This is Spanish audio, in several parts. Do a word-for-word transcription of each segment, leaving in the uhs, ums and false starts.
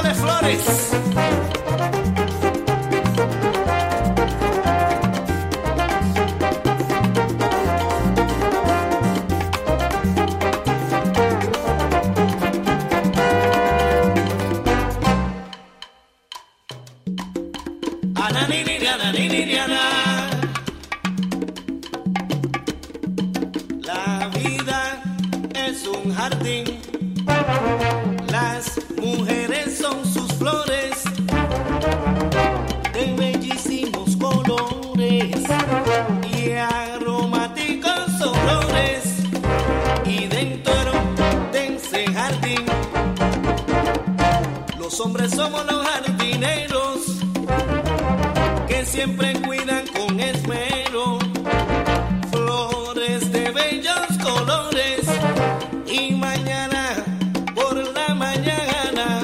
de flores. La vida es un jardín, las mujeres son sus flores de bellísimos colores y aromáticos olores, y dentro de ese jardín los hombres somos los jardineros que siempre cuidan con esmero flores de bellos colores, y mañana por la mañana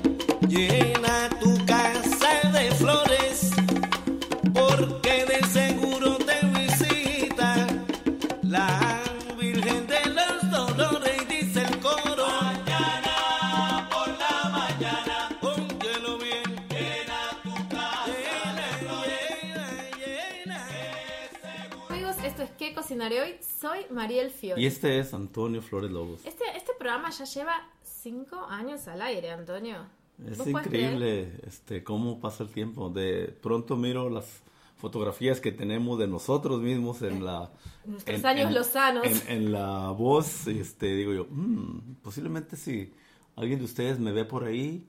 llena tu casa de flores, porque de seguro te visita la Virgen de los Dolores, y dice el coro: mañana por la mañana, óyelo bien, llena tu casa de flores, llena, llena. Amigos, esto es ¿Qué cocinaré hoy? Soy Mariel Fiore. Y este es Antonio Flores Lobos. Este, este programa ya lleva cinco años al aire, Antonio. Es increíble este, cómo pasa el tiempo. De pronto miro las fotografías que tenemos de nosotros mismos en la... Nuestros en, años en, lozanos. En, en la voz, este, digo yo, mmm, posiblemente si alguien de ustedes me ve por ahí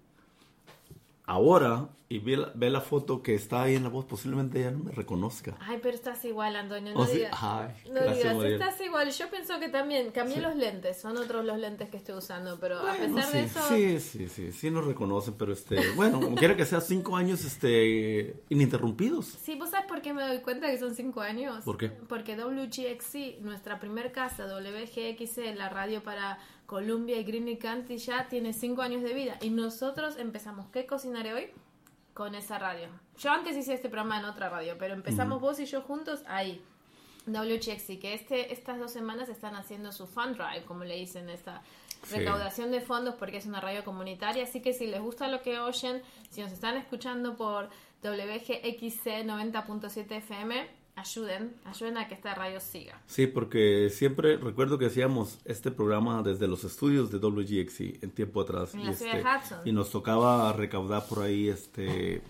ahora y ve la, ve la foto que está ahí en la voz, posiblemente ya no me reconozca. Ay, pero estás igual, Antonio, no Oh, sí. digas. Ay, no gracias, digas, Mariel. estás igual. Yo pienso que también cambié Sí. los lentes, son otros los lentes que estoy usando, pero a Bueno, pesar sí, de eso... sí, sí, sí, sí nos reconocen, pero este, bueno, como quiera que sea, cinco años este, ininterrumpidos. Sí, ¿vos sabes por qué me doy cuenta que son cinco años? ¿Por qué? Porque W G X C, nuestra primer casa, W G X C, la radio para Columbia y Greene County, ya tiene cinco años de vida. Y nosotros empezamos ¿Qué cocinaré hoy? Con esa radio. Yo antes hice este programa en otra radio, pero empezamos uh-huh. vos y yo juntos ahí. W G X C, que este, estas dos semanas están haciendo su fund drive, como le dicen, esta sí. recaudación de fondos, porque es una radio comunitaria. Así que si les gusta lo que oyen, si nos están escuchando por W G X C noventa punto siete F M, ayuden, ayuden a que esta radio siga. Sí, porque siempre recuerdo que hacíamos este programa desde los estudios de W G X C en tiempo atrás. En y, la este, ciudad de Hudson. Y nos tocaba recaudar por ahí, este,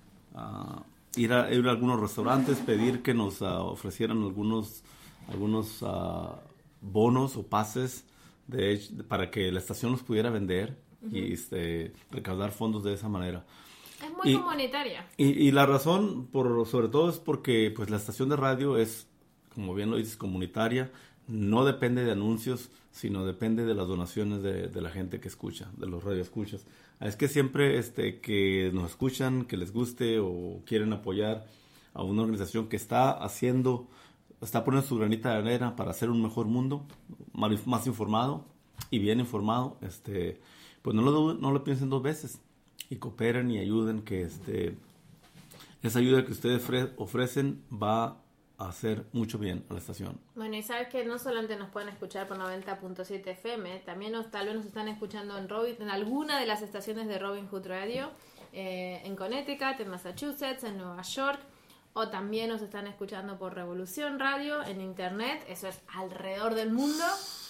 uh, ir, a, ir a algunos restaurantes, pedir que nos uh, ofrecieran algunos, algunos uh, bonos o pases de, de, para que la estación los pudiera vender uh-huh. y este, recaudar fondos de esa manera. Es muy y, comunitaria. Y, y la razón, por sobre todo, es porque pues la estación de radio es, como bien lo dices, comunitaria. No depende de anuncios, sino depende de las donaciones de, de la gente que escucha, de los radioescuchas. Es que siempre este, que nos escuchan, que les guste o quieren apoyar a una organización que está haciendo, está poniendo su granita de arena para hacer un mejor mundo, más, más informado y bien informado, este, pues no lo, no lo piensen dos veces. Y cooperen y ayuden, que este esa ayuda que ustedes ofre- ofrecen va a hacer mucho bien a la estación. Bueno, y sabes que no solamente nos pueden escuchar por noventa punto siete F M, también nos, tal vez nos están escuchando en, Robin, en alguna de las estaciones de Robin Hood Radio, eh, en Connecticut, en Massachusetts, en Nueva York, o también nos están escuchando por Revolución Radio, en internet, eso es alrededor del mundo,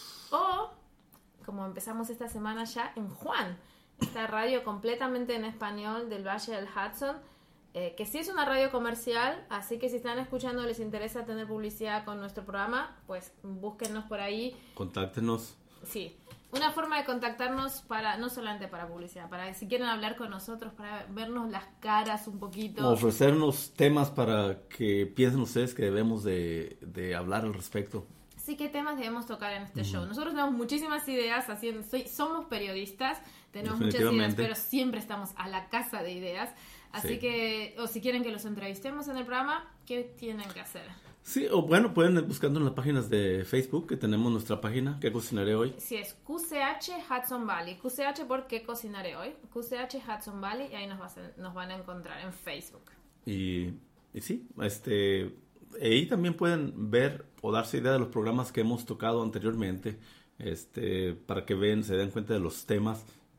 o, como empezamos esta semana ya, en Juan, esta radio completamente en español del Valle del Hudson, eh, que sí es una radio comercial, así que si están escuchando les interesa tener publicidad con nuestro programa, pues búsquennos por ahí. Contáctenos. Sí, una forma de contactarnos para no solamente para publicidad, para si quieren hablar con nosotros, para vernos las caras un poquito. O ofrecernos temas para que piensen ustedes que debemos de, de hablar al respecto. Sí, ¿qué temas debemos tocar en este uh-huh. show? Nosotros tenemos muchísimas ideas, haciendo, soy, somos periodistas, tenemos muchas ideas, pero siempre estamos a la caza de ideas. Así sí. que, o si quieren que los entrevistemos en el programa, ¿qué tienen que hacer? Sí, o bueno, pueden ir buscando en las páginas de Facebook, que tenemos nuestra página, ¿Qué cocinaré hoy? Sí, es Q C H Hudson Valley. Q C H por ¿Qué cocinaré hoy? Q C H Hudson Valley, y ahí nos, va a, nos van a encontrar en Facebook. Y, y sí, este... ahí también pueden ver o darse idea de los programas que hemos tocado anteriormente, este, para que ven, se den cuenta de los temas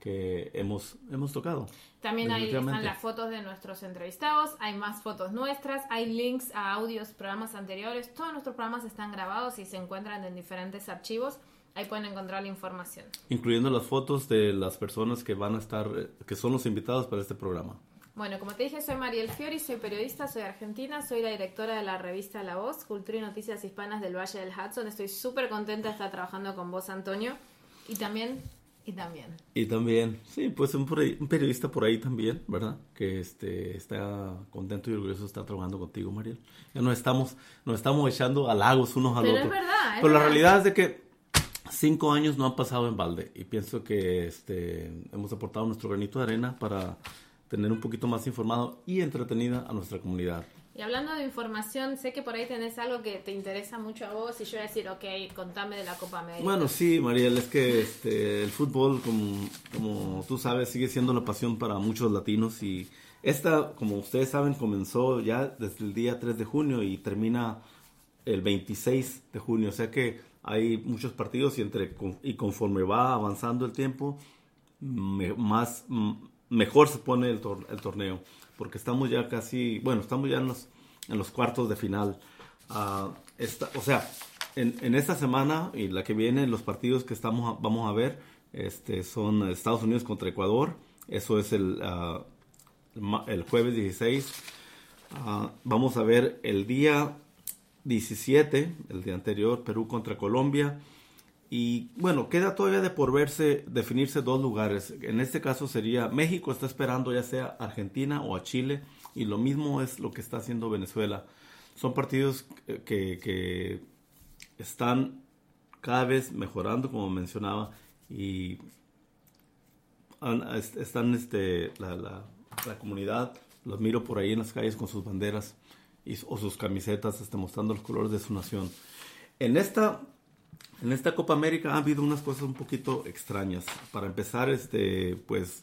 que hemos, hemos tocado. También ahí están las fotos de nuestros entrevistados, hay más fotos nuestras, hay links a audios, programas anteriores, todos nuestros programas están grabados y se encuentran en diferentes archivos, ahí pueden encontrar la información. Incluyendo las fotos de las personas que van a estar, que son los invitados para este programa. Bueno, como te dije, soy Mariel Fiori, soy periodista, soy argentina, soy la directora de la revista La Voz, Cultura y Noticias Hispanas del Valle del Hudson. Estoy súper contenta de estar trabajando con vos, Antonio, y también... Y también. Y también, sí, pues un, un periodista por ahí también, ¿verdad? Que este está contento y orgulloso de estar trabajando contigo, Mariel. Ya nos estamos, nos estamos echando halagos unos al Pero otro. Es verdad, es Pero verdad. la realidad es de que cinco años no han pasado en balde. Y pienso que este hemos aportado nuestro granito de arena para tener un poquito más informado y entretenida a nuestra comunidad. Y hablando de información, sé que por ahí tenés algo que te interesa mucho a vos y yo voy a decir, ok, contame de la Copa América. Bueno, sí, Mariel, es que este, el fútbol, como, como tú sabes, sigue siendo la pasión para muchos latinos y esta, como ustedes saben, comenzó ya desde el día tres de junio y termina el veintiséis de junio, o sea que hay muchos partidos y, entre, y conforme va avanzando el tiempo, me, más, mejor se pone el, tor- el torneo. Porque estamos ya casi, bueno, estamos ya en los, en los cuartos de final. Uh, esta, o sea, en, en esta semana y la que viene, los partidos que estamos a, vamos a ver este, son Estados Unidos contra Ecuador. Eso es el, uh, el jueves dieciséis. Uh, vamos a ver el día diecisiete, el día anterior, Perú contra Colombia. Y bueno, queda todavía de por verse, definirse dos lugares. En este caso sería México está esperando ya sea a Argentina o a Chile. Y lo mismo es lo que está haciendo Venezuela. Son partidos que, que están cada vez mejorando, como mencionaba. Y están este, la, la, la comunidad, los miro por ahí en las calles con sus banderas y, o sus camisetas, este, mostrando los colores de su nación. En esta... En esta Copa América ha habido unas cosas un poquito extrañas. Para empezar, este, pues,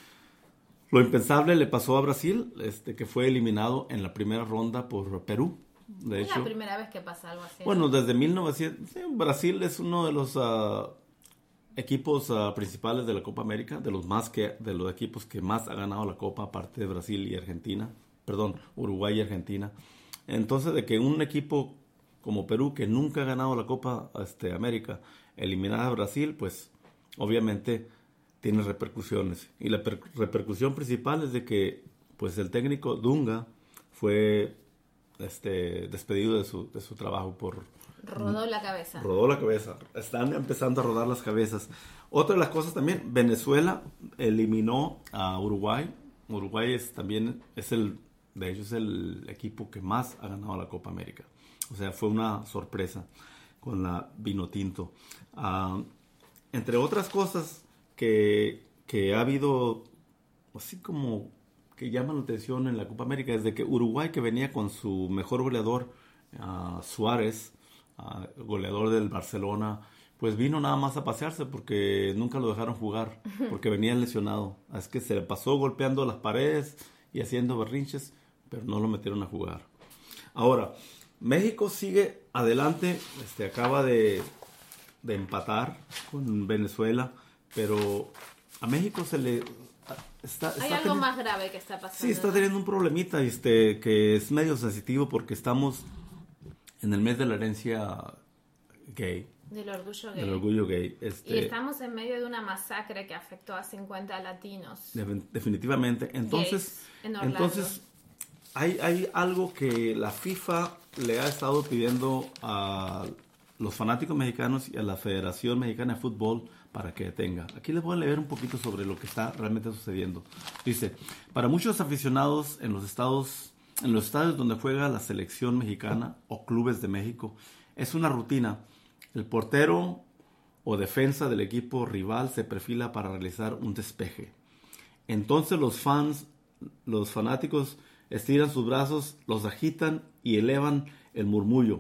lo impensable le pasó a Brasil, este, que fue eliminado en la primera ronda por Perú. De es hecho, la primera vez que pasa algo así. Bueno, desde mil novecientos... Sí, Brasil es uno de los uh, equipos uh, principales de la Copa América, de los más que, de los equipos que más ha ganado la Copa, aparte de Brasil y Argentina. Perdón, Uruguay y Argentina. Entonces, de que un equipo como Perú, que nunca ha ganado la Copa este, América, eliminada a Brasil, pues obviamente tiene repercusiones. Y la per- repercusión principal es de que pues el técnico Dunga fue este, despedido de su, de su trabajo por... Rodó la cabeza. Rodó la cabeza. Están empezando a rodar las cabezas. Otra de las cosas también, Venezuela eliminó a Uruguay. Uruguay es también, es el, de hecho es el equipo que más ha ganado la Copa América. O sea, fue una sorpresa con la Vinotinto. Uh, entre otras cosas que, que ha habido, así como que llaman la atención en la Copa América, es de que Uruguay, que venía con su mejor goleador, uh, Suárez, uh, goleador del Barcelona, pues vino nada más a pasearse porque nunca lo dejaron jugar, porque venía lesionado. Es que se le pasó golpeando las paredes y haciendo berrinches, pero no lo metieron a jugar. Ahora, México sigue adelante, este, acaba de, de empatar con Venezuela, pero a México se le... Está, está Hay algo teniendo, más grave que está pasando. Sí, está ¿no? teniendo un problemita este, que es medio sensitivo porque estamos en el mes de la herencia gay. Del orgullo gay. Del orgullo gay. Este, y estamos en medio de una masacre que afectó a cincuenta latinos. de, definitivamente. Entonces, en Orlando. entonces hay, hay algo que la FIFA le ha estado pidiendo a los fanáticos mexicanos y a la Federación Mexicana de Fútbol para que detenga. Aquí les voy a leer un poquito sobre lo que está realmente sucediendo. Dice, para muchos aficionados en los estados, en los estadios donde juega la selección mexicana o clubes de México, es una rutina. El portero o defensa del equipo rival se perfila para realizar un despeje. Entonces los fans, los fanáticos estiran sus brazos, los agitan y elevan el murmullo.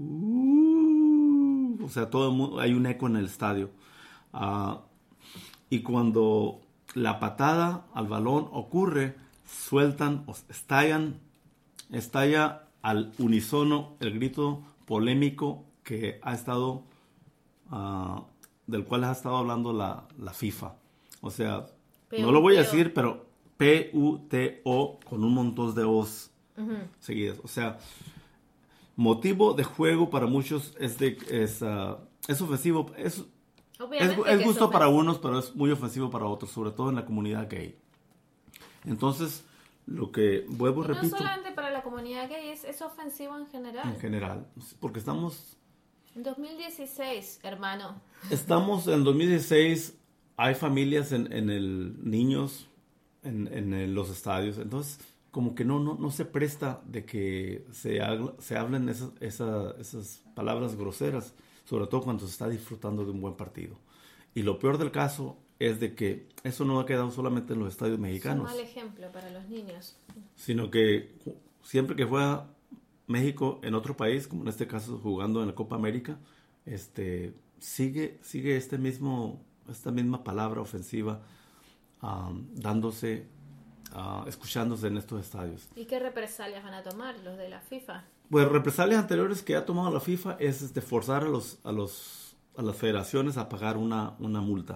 Uh, o sea, todo el mundo, hay un eco en el estadio. Uh, y cuando la patada al balón ocurre, sueltan, o estallan, estalla al unísono el grito polémico que ha estado, uh, del cual ha estado hablando la, la FIFA. O sea, no lo voy a decir, pero P U T O con un montón de O's uh-huh. seguidas. O sea, motivo de juego para muchos es, de, es, uh, es ofensivo. Es, es, es gusto es para unos, pero es muy ofensivo para otros, sobre todo en la comunidad gay. Entonces, lo que vuelvo y repito. No solamente para la comunidad gay, es, es ofensivo en general. En general, porque estamos... En dos mil dieciséis, hermano. Estamos en dos mil dieciséis, hay familias en, en el niños en, en el, los estadios, entonces como que no no, no se presta de que se, habla, se hablen esas, esa, esas palabras groseras, sobre todo cuando se está disfrutando de un buen partido. Y lo peor del caso es de que eso no ha quedado solamente en los estadios mexicanos. Es un mal ejemplo para los niños. Sino que siempre que juega México en otro país, como en este caso jugando en la Copa América, este sigue sigue este mismo esta misma palabra ofensiva um, dándose uh, escuchándose en estos estadios. ¿Y qué represalias van a tomar los de la FIFA? Pues represalias anteriores que ha tomado la FIFA es este, forzar a los a los a las federaciones a pagar una una multa.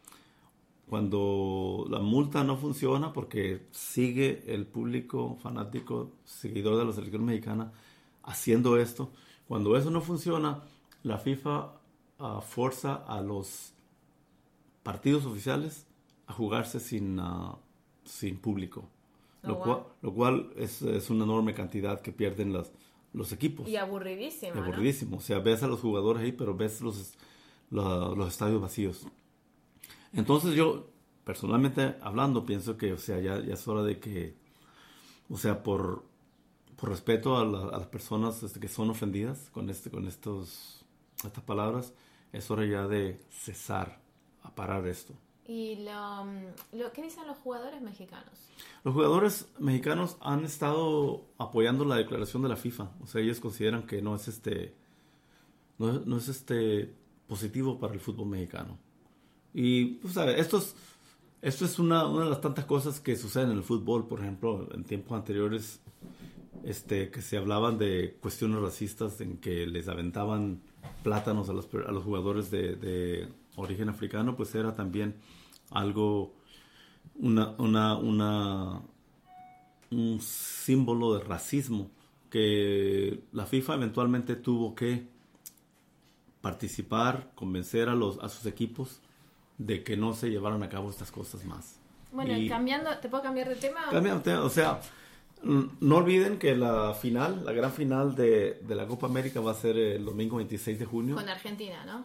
Cuando la multa no funciona, porque sigue el público fanático, seguidor de la selección mexicana, haciendo esto, cuando eso no funciona, la FIFA uh, forza a los partidos oficiales a jugarse sin, uh, sin público, oh, lo, wow. cual, lo cual es, es una enorme cantidad que pierden las, los equipos. Y aburridísimo, y aburridísimo, ¿no? O sea, ves a los jugadores ahí, pero ves los, los, los estadios vacíos. Entonces yo, personalmente hablando, pienso que, o sea, ya, ya es hora de que, o sea, por, por respeto a, la, a las personas este, que son ofendidas con este, con estos, estas palabras, es hora ya de cesar, a parar esto. ¿Y lo, lo qué dicen los jugadores mexicanos? Los jugadores mexicanos han estado apoyando la declaración de la FIFA, o sea, ellos consideran que no es este, no, no es este positivo para el fútbol mexicano. Y, pues, ¿sabes? Esto es, esto es una, una de las tantas cosas que suceden en el fútbol. Por ejemplo, en tiempos anteriores, este, que se hablaban de cuestiones racistas en que les aventaban plátanos a los, a los jugadores de, de origen africano, pues era también algo, una, una, una, un símbolo de racismo que la FIFA eventualmente tuvo que participar, convencer a, los, a sus equipos de que no se llevaran a cabo estas cosas más. Bueno, y cambiando, ¿te puedo cambiar de tema? Cambiando de tema, o sea, no olviden que la final, la gran final de, de la Copa América va a ser el domingo veintiséis de junio. Con Argentina, ¿no?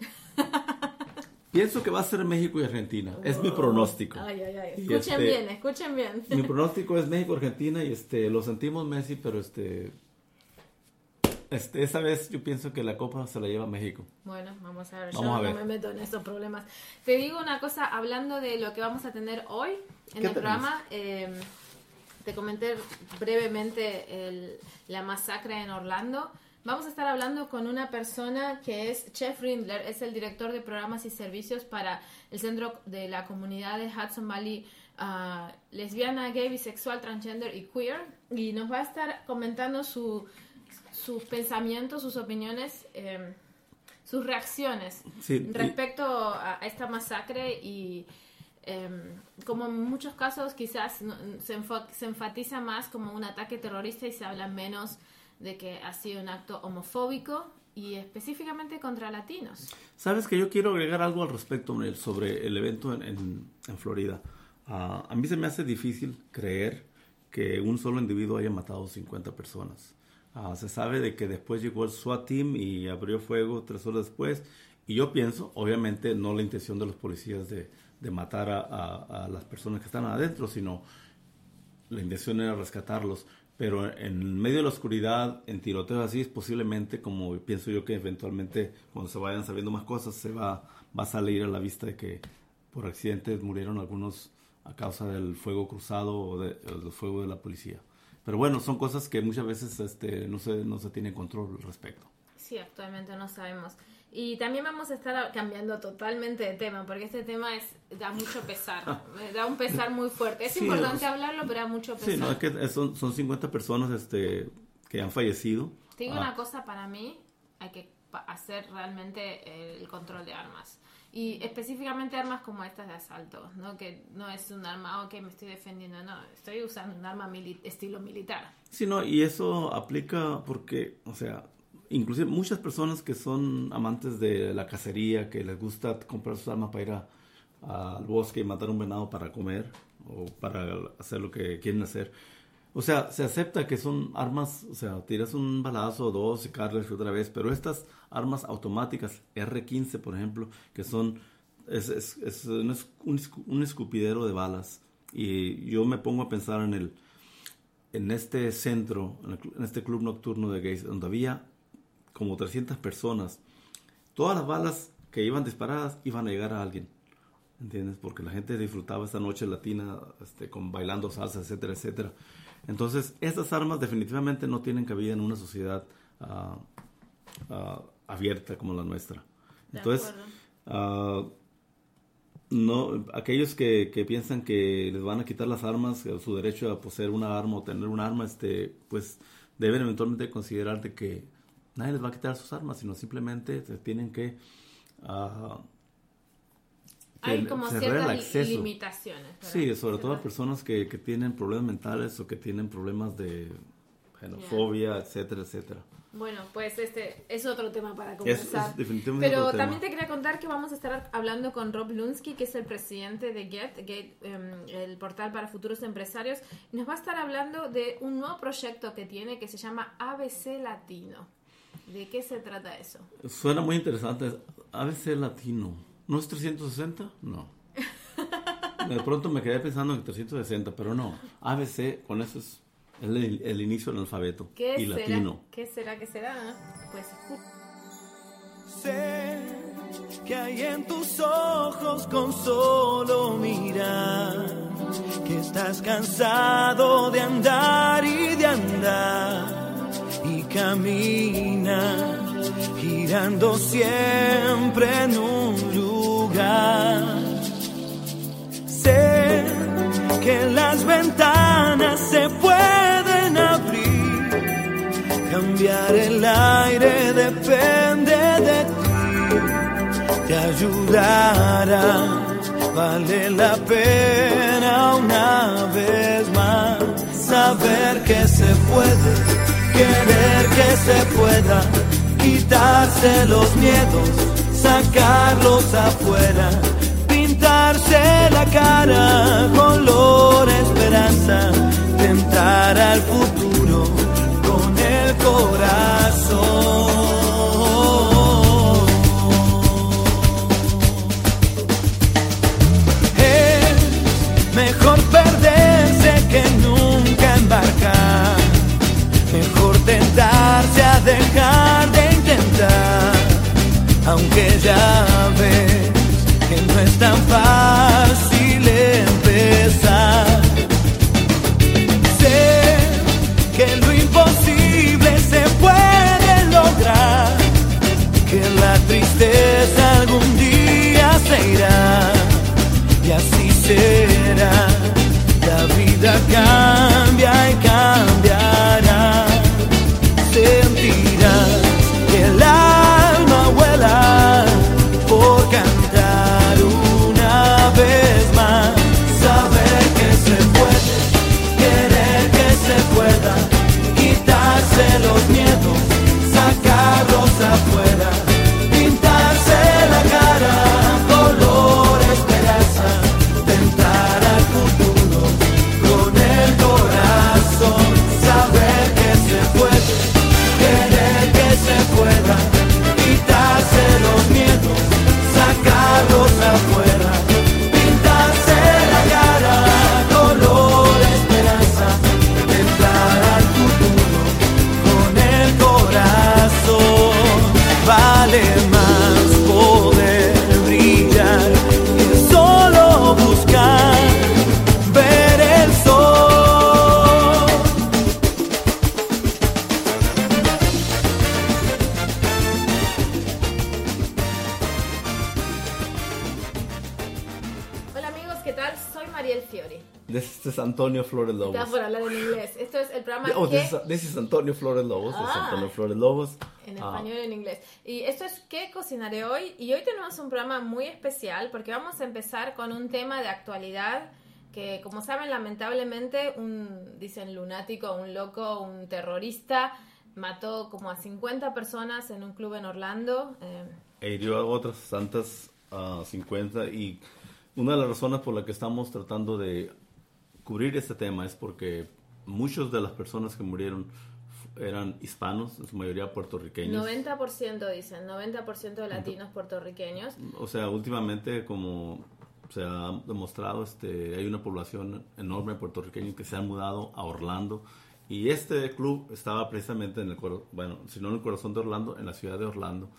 Pienso que va a ser México y Argentina. Oh. Es mi pronóstico. Ay, ay, ay. Escuchen este, bien, escuchen bien. Mi pronóstico es México-Argentina y este, lo sentimos Messi, pero este... Este, esa vez yo pienso que la Copa se la lleva México. Bueno, vamos a ver. Vamos yo a ver. no me meto en esos problemas. Te digo una cosa, hablando de lo que vamos a tener hoy en el programa. Eh, te comenté brevemente el, la masacre en Orlando. Vamos a estar hablando con una persona que es Chef Rindler, es el director de programas y servicios para el Centro de la Comunidad de Hudson Valley uh, lesbiana, gay, bisexual, transgender y queer. Y nos va a estar comentando su... sus pensamientos, sus opiniones, eh, sus reacciones sí, respecto a, a esta masacre y eh, como en muchos casos quizás no, se, enfo- se enfatiza más como un ataque terrorista y se habla menos de que ha sido un acto homofóbico y específicamente contra latinos. Sabes que yo quiero agregar algo al respecto sobre el evento en, en, en Florida. Uh, a mí se me hace difícil creer que un solo individuo haya matado cincuenta personas. Uh, se sabe de que después llegó el SWAT team y abrió fuego tres horas después. Y yo pienso, obviamente, no la intención de los policías de, de matar a, a, a las personas que están adentro, sino la intención era rescatarlos. Pero en medio de la oscuridad, en tiroteos así, es posiblemente, como pienso yo que eventualmente, cuando se vayan sabiendo más cosas, se va, va a salir a la vista de que por accidente murieron algunos a causa del fuego cruzado o de, del fuego de la policía. Pero bueno, son cosas que muchas veces este, no se, no se tiene control al respecto. Sí, actualmente no sabemos. Y también vamos a estar cambiando totalmente de tema, porque este tema es da mucho pesar, da un pesar muy fuerte. Es sí, importante es, hablarlo, pero da mucho pesar. Sí, no, es que son, son cincuenta personas este, que han fallecido. Te digo ah. una cosa, para mí hay que hacer realmente el control de armas. Y específicamente armas como estas de asalto, ¿no? Que no es un arma, ok, me estoy defendiendo, no, estoy usando un arma mili- estilo militar. Sí, no, y eso aplica porque, o sea, inclusive muchas personas que son amantes de la cacería, que les gusta comprar sus armas para ir a, a, al bosque y matar un venado para comer o para hacer lo que quieren hacer. O sea, se acepta que son armas, o sea, tiras un balazo o dos y cargas otra vez, pero estas armas automáticas, erre quince por ejemplo, que son, es, es, es un, un escupidero de balas. Y yo me pongo a pensar en el, en este centro, en, el, en este club nocturno de gays, donde había como trescientas personas. Todas las balas que iban disparadas iban a llegar a alguien, ¿entiendes? Porque la gente disfrutaba esta noche latina, este, con bailando salsa, etcétera, etcétera. Entonces, estas armas definitivamente no tienen cabida en una sociedad uh, uh, abierta como la nuestra. Entonces, uh, no, aquellos que, que piensan que les van a quitar las armas, su derecho a poseer una arma o tener un arma, este, pues deben eventualmente considerar de que nadie les va a quitar sus armas, sino simplemente se tienen que... Uh, Hay como ciertas limitaciones, ¿verdad? Sí, sobre todo a personas que, que tienen problemas mentales o que tienen problemas de xenofobia, yeah. etcétera, etcétera. Bueno, pues este es otro tema para conversar. Es, es definitivamente Pero otro también tema. te quería contar que vamos a estar hablando con Rob Lunsky, que es el presidente de Get, Get um, el portal para futuros empresarios. Y nos va a estar hablando de un nuevo proyecto que tiene que se llama A B C Latino. ¿De qué se trata eso? Suena muy interesante. A B C Latino. ¿No es trescientos sesenta? No. De pronto me quedé pensando en trescientos sesenta, pero no. A B C, con eso es el, el inicio del alfabeto. ¿Qué y será? latino. ¿Qué será? ¿Qué será? Pues escucha. Sé que hay en tus ojos con solo mirar, que estás cansado de andar y de andar y caminar, girando siempre en un lugar. Sé que las ventanas se pueden abrir, cambiar el aire depende de ti, te ayudará, vale la pena una vez más saber que se puede, querer que se pueda, quitarse los miedos, sacarlos afuera, pintarse la cara, color esperanza, tentar al futuro con el corazón. Es mejor perderse que nunca embarcar, mejor tentarse a dejar de intentar, aunque ya ves que no es tan fácil empezar. Sé que lo imposible se puede lograr, que la tristeza algún día se irá, y así será, Antonio Flores Lobos. Estaba por hablar en inglés. Esto es el programa Oh, que... this is, this is Antonio Flores Lobos. Ah, es Antonio Flores Lobos. En español y en inglés. Y esto es ¿Qué cocinaré hoy? Y hoy tenemos un programa muy especial porque vamos a empezar con un tema de actualidad que, como saben, lamentablemente, un, dicen lunático, un loco, un terrorista, mató como a cincuenta personas en un club en Orlando. Eh, E hirió a otras tantas uh, cincuenta. Y una de las razones por la que estamos tratando de cubrir este tema es porque muchas de las personas que murieron eran hispanos, en su mayoría puertorriqueños. noventa por ciento dicen, noventa por ciento de latinos puertorriqueños. O sea, últimamente, como se ha demostrado, este, hay una población enorme de puertorriqueños que se han mudado a Orlando. Y este club estaba precisamente en el, bueno, si no en el corazón de Orlando, en la ciudad de Orlando.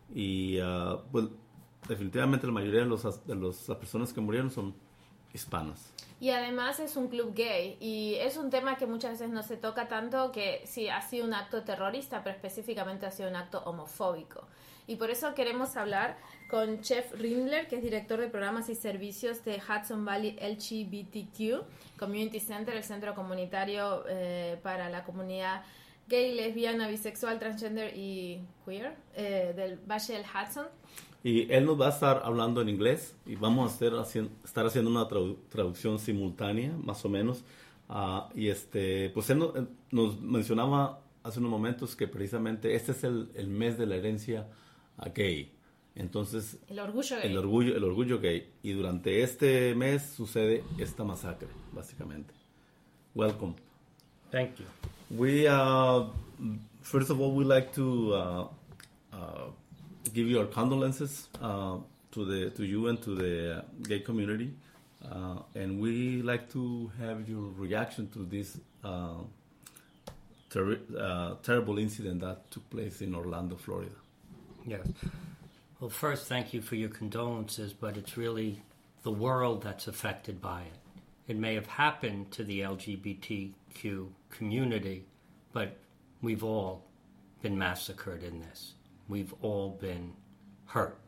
Y uh, pues definitivamente la mayoría de, los, de los, las personas que murieron son hispanas. Y además es un club gay y es un tema que muchas veces no se toca tanto, que sí ha sido un acto terrorista, pero específicamente ha sido un acto homofóbico. Y por eso queremos hablar con Jeff Rindler, que es director de programas y servicios de Hudson Valley L G B T Q Community Center, el centro comunitario eh, para la comunidad gay, lesbiana, bisexual, transgender y queer eh, del Valle del Hudson. Y él nos va a estar hablando en inglés y vamos a estar haciendo, estar haciendo una tradu- traducción simultánea, más o menos. Uh, y este, pues él no, él nos mencionaba hace unos momentos que precisamente este es el, el mes de la herencia uh, gay. Entonces, el orgullo gay. El orgullo, el orgullo gay. Y durante este mes sucede esta masacre, básicamente. Welcome. Thank you. We, uh, first of all, we like to uh, uh, give you our condolences uh, to the to you and to the uh, gay community, uh, and we like to have your reaction to this uh, ter- uh, terrible incident that took place in Orlando, Florida. Yes. Well, first, thank you for your condolences, but it's really the world that's affected by it. It may have happened to the L G B T Q community, but we've all been massacred in this. We've all been hurt.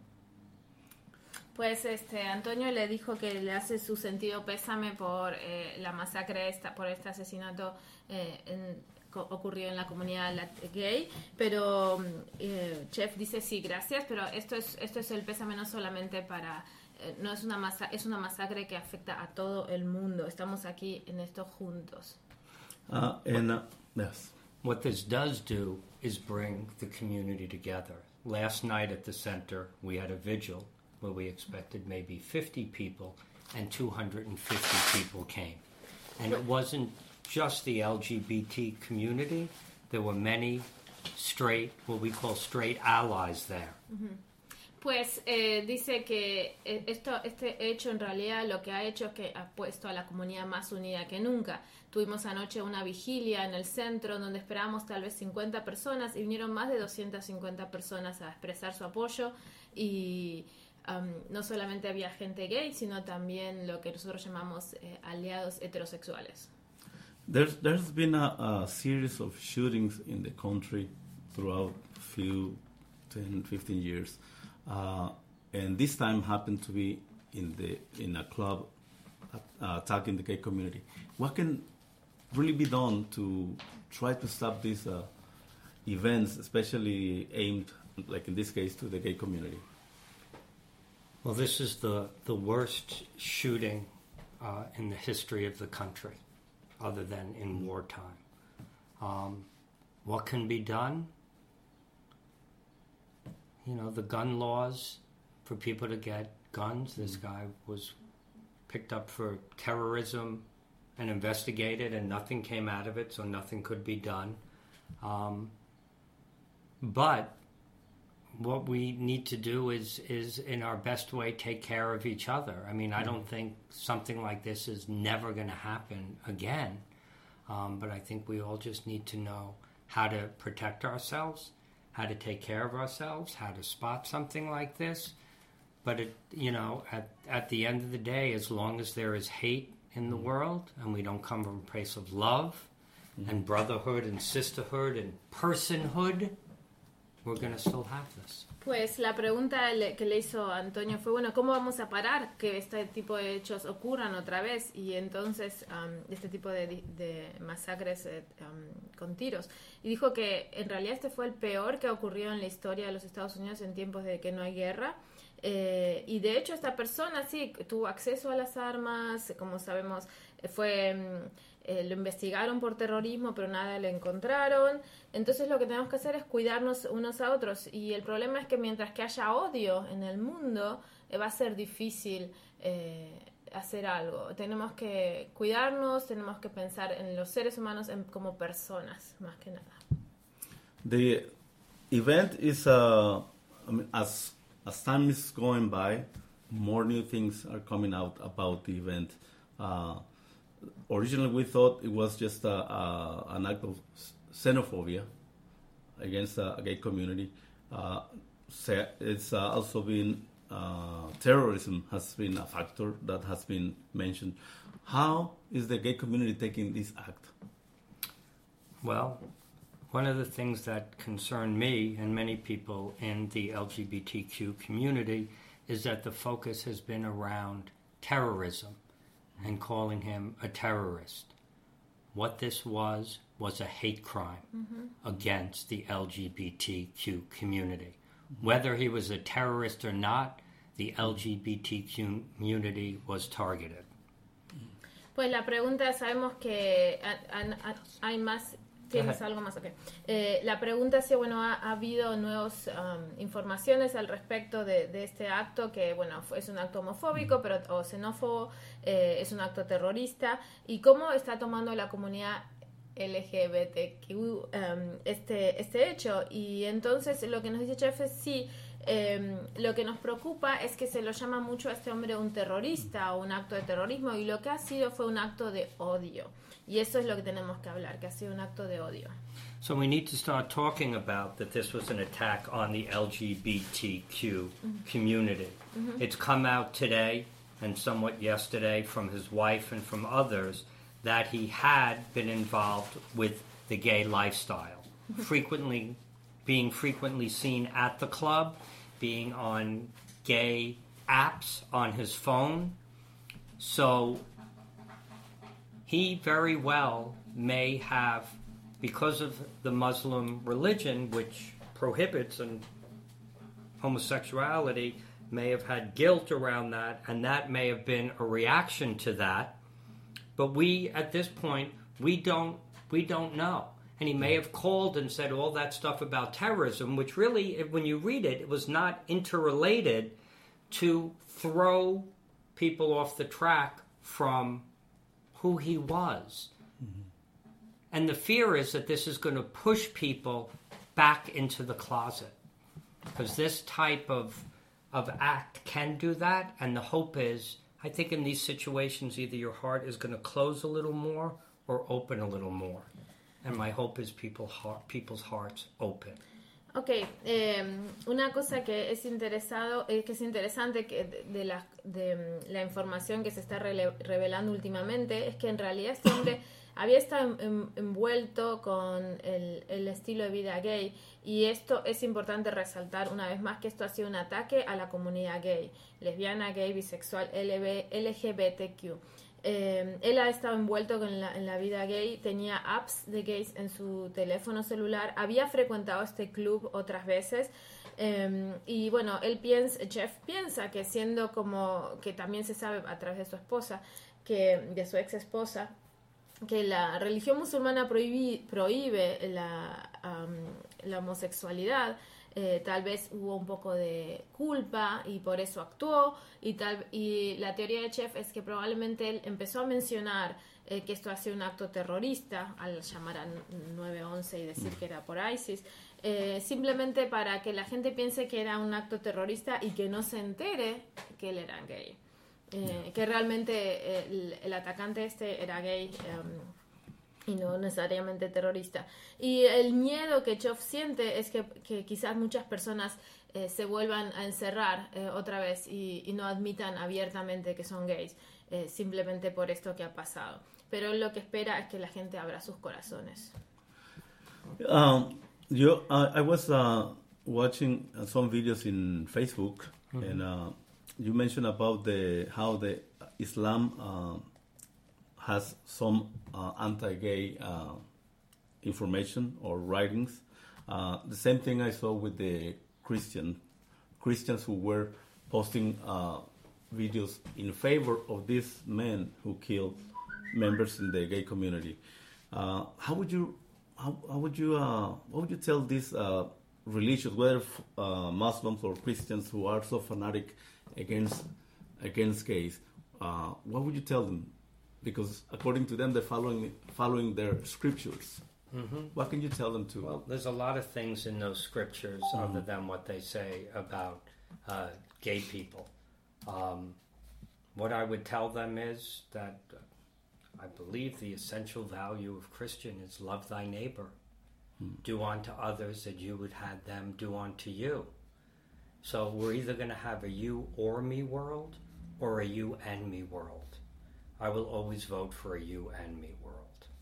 Pues este Antonio le dijo que le hace su sentido pésame por eh, la masacre esta, por este asesinato eh, en, co- ocurrió en la comunidad lat- gay, pero eh, Jeff dice sí, gracias, pero esto es esto es el pésame no solamente para eh, no es una masa, es una masacre que afecta a todo el mundo. Estamos aquí en esto juntos. Uh, and uh, yes. What this does do is bring the community together. Last night at the center, we had a vigil where we expected maybe fifty people, and two hundred fifty people came. And it wasn't just the L G B T community. There were many straight, what we call straight allies there. Uh-huh. Pues eh, dice que eh, esto, este hecho en realidad lo que ha hecho es que ha puesto a la comunidad más unida que nunca. Tuvimos anoche una vigilia en el centro donde esperábamos tal vez cincuenta personas y vinieron más de doscientas cincuenta personas a expresar su apoyo y um, no solamente había gente gay, sino también lo que nosotros llamamos eh, aliados heterosexuales. There's there's been a, a series of shootings in the country throughout a few ten, fifteen years. Uh, and this time happened to be in the in a club uh, attacking the gay community. What can really be done to try to stop these uh, events, especially aimed, like in this case, to the gay community? Well, this is the, the worst shooting uh, in the history of the country, other than in wartime. Um, what can be done? You know, the gun laws for people to get guns. This guy was picked up for terrorism and investigated, and nothing came out of it, so nothing could be done. Um, but what we need to do is, is, in our best way, take care of each other. I mean, I don't think something like this is never going to happen again, um, but I think we all just need to know how to protect ourselves, how to take care of ourselves, how to spot something like this. But, it, you know, at, at the end of the day, as long as there is hate in the world and we don't come from a place of love mm-hmm. and brotherhood and sisterhood and personhood, we're going to still have this. Pues la pregunta le- que le hizo Antonio fue, bueno, ¿cómo vamos a parar que este tipo de hechos ocurran otra vez? Y entonces, um, este tipo de, di- de masacres eh, um, con tiros. Y dijo que en realidad este fue el peor que ha ocurrido en la historia de los Estados Unidos en tiempos de que no hay guerra. Eh, y de hecho esta persona sí tuvo acceso a las armas, como sabemos, eh, fue... mm, eh, lo investigaron por terrorismo, pero nada le encontraron. Entonces lo que tenemos que hacer es cuidarnos unos a otros. Y el problema es que mientras que haya odio en el mundo, eh, va a ser difícil eh, hacer algo. Tenemos que cuidarnos, tenemos que pensar en los seres humanos en- como personas, más que nada. The event is, uh, I mean, as as time is going by, more new things are coming out about the event. Uh, originally, we thought it was just a, a, an act of xenophobia against a, a gay community. Uh, se- it's uh, also been uh, terrorism has been a factor that has been mentioned. How is the gay community taking this act? Well, one of the things that concern me and many people in the L G B T Q community is that the focus has been around terrorism and calling him a terrorist. What this was was a hate crime against the L G B T Q community. Whether he was a terrorist or not, the L G B T Q community was targeted. Pues la pregunta, sabemos que ha- han- ha- hay más, ¿tienes Ajá. algo más? Okay. Eh, la pregunta es si, bueno, ha, ha habido nuevas um, informaciones al respecto de, de este acto, que, bueno, fue- es un acto homofóbico pero, o xenófobo, eh, es un acto terrorista, y cómo está tomando la comunidad L G B T Q um, este, este hecho. Y entonces lo que nos dice Jeff es sí, eh, lo que nos preocupa es que se lo llama mucho a este hombre un terrorista o un acto de terrorismo, y lo que ha sido fue un acto de odio, y eso es lo que tenemos que hablar, que ha sido un acto de odio. So we need to start talking about that this was an attack on the L G B T Q community. It's come out today and somewhat yesterday from his wife and from others that he had been involved with the gay lifestyle, frequently being frequently seen at the club, being on gay apps on his phone. So he very well may have, because of the Muslim religion, which prohibits and homosexuality, may have had guilt around that, and that may have been a reaction to that. But we, at this point, we don't we don't know. And he may have called and said all that stuff about terrorism, which really, if- when you read it, it was not interrelated to throw people off the track from who he was. And the fear is that this is going to push people back into the closet, because this type of of act can do that. And the hope is, I think in these situations, either your heart is going to close a little more or open a little more. And my hope is people heart, people's hearts open. Ok, eh, una cosa que es interesado, eh, que es interesante que de, de la, de mm, la información que se está rele- revelando últimamente es que en realidad este hombre había estado en- en- envuelto con el, el estilo de vida gay, y esto es importante resaltar una vez más, que esto ha sido un ataque a la comunidad gay, lesbiana, gay, bisexual, L G B T Q. Eh, él ha estado envuelto con la, en la vida gay, tenía apps de gays en su teléfono celular, había frecuentado este club otras veces, eh, y bueno, él piensa, Jeff piensa que siendo como, que también se sabe a través de su esposa, que de su ex esposa, que la religión musulmana prohíbe, prohíbe la, um, la homosexualidad. Eh, tal vez hubo un poco de culpa y por eso actuó, y, tal, y la teoría de Jeff es que probablemente él empezó a mencionar eh, que esto ha sido un acto terrorista al llamar a nueve once y decir que era por ISIS, eh, simplemente para que la gente piense que era un acto terrorista y que no se entere que él era gay, eh, que realmente el, el atacante este era gay, um, y no necesariamente terrorista. Y el miedo que Geoff siente es que, que quizás muchas personas eh, se vuelvan a encerrar eh, otra vez y, y no admitan abiertamente que son gays, eh, simplemente por esto que ha pasado. Pero él lo que espera es que la gente abra sus corazones. Um, you, uh, I was uh, watching uh, some videos in Facebook, mm-hmm. and uh, you mentioned about the how the Islam uh, has some uh, anti-gay uh, information or writings. Uh, the same thing I saw with the Christian Christians who were posting uh, videos in favor of these men who killed members in the gay community. Uh, how would you how, how would you uh, what would you tell these uh, religious, whether uh, Muslims or Christians, who are so fanatic against against gays? Uh, what would you tell them? Because according to them, they're following following their scriptures. Mm-hmm. What can you tell them to? Well, there's a lot of things in those scriptures mm-hmm. other than what they say about uh, gay people. Um, what I would tell them is that uh, I believe the essential value of Christian is love thy neighbor. Mm. Do unto others that you would have them do unto you. So we're either going to have a you or me world or a you and me world. I will always vote for a you and me world.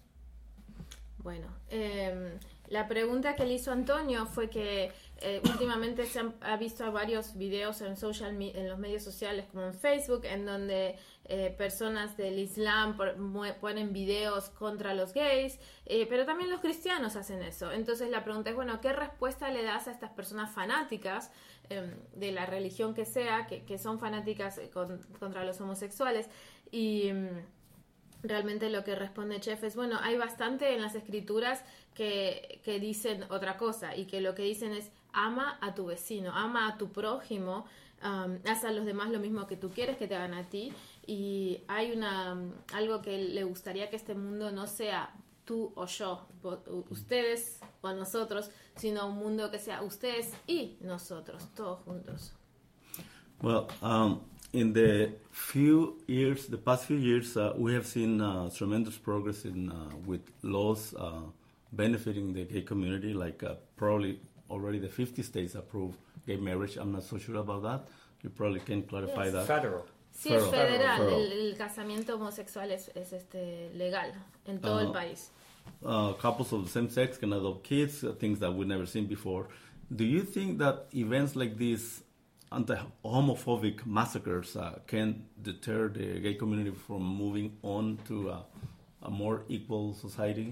Bueno, eh, la pregunta que le hizo Antonio fue que eh, últimamente se han ha visto varios videos en social en los medios sociales como en Facebook en donde eh, personas del Islam por, ponen videos contra los gays, eh, pero también los cristianos hacen eso. Entonces la pregunta es, bueno, ¿qué respuesta le das a estas personas fanáticas eh, de la religión que sea, que, que son fanáticas con, contra los homosexuales? Y realmente lo que responde Chef es, bueno, hay bastante en las escrituras que, que dicen otra cosa y que lo que dicen es ama a tu vecino, ama a tu prójimo, um, haz a los demás lo mismo que tú quieres que te hagan a ti, y hay una algo que le gustaría que este mundo no sea tú o yo, ustedes o nosotros, sino un mundo que sea ustedes y nosotros, todos juntos. Well, um... in the few years, the past few years, uh, we have seen uh, tremendous progress in uh, with laws uh, benefiting the gay community. Like uh, probably already the fifty states approve gay marriage. I'm not so sure about that. You probably can clarify yes. that. Federal. Sí, federal. es federal. federal. El, el casamiento homosexual es, es este legal en todo uh, el país. Uh, couples of the same sex can adopt kids, uh, things that we've never seen before. Do you think that events like these anti-homophobic massacres uh, can deter the gay community from moving on to uh, a more equal society?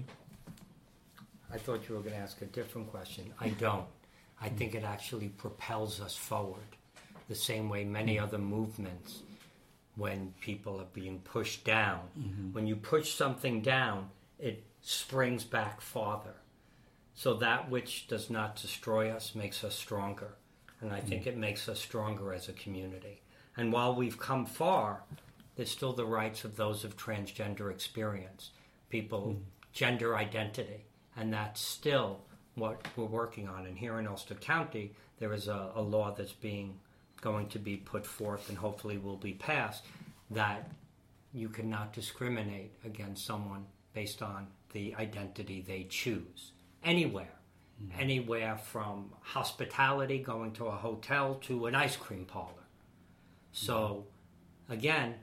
I thought you were going to ask a different question. I don't. I think it actually propels us forward, the same way many other movements, when people are being pushed down. Mm-hmm. When you push something down, it springs back farther. So that which does not destroy us makes us stronger. And I think it makes us stronger as a community. And while we've come far, there's still the rights of those of transgender experience, people, mm. gender identity. And that's still what we're working on. And here in Ulster County, there is a, a law that's being going to be put forth and hopefully will be passed, that you cannot discriminate against someone based on the identity they choose anywhere. Mm-hmm. Anywhere from hospitality, going to a hotel, to an ice cream parlor. So, again,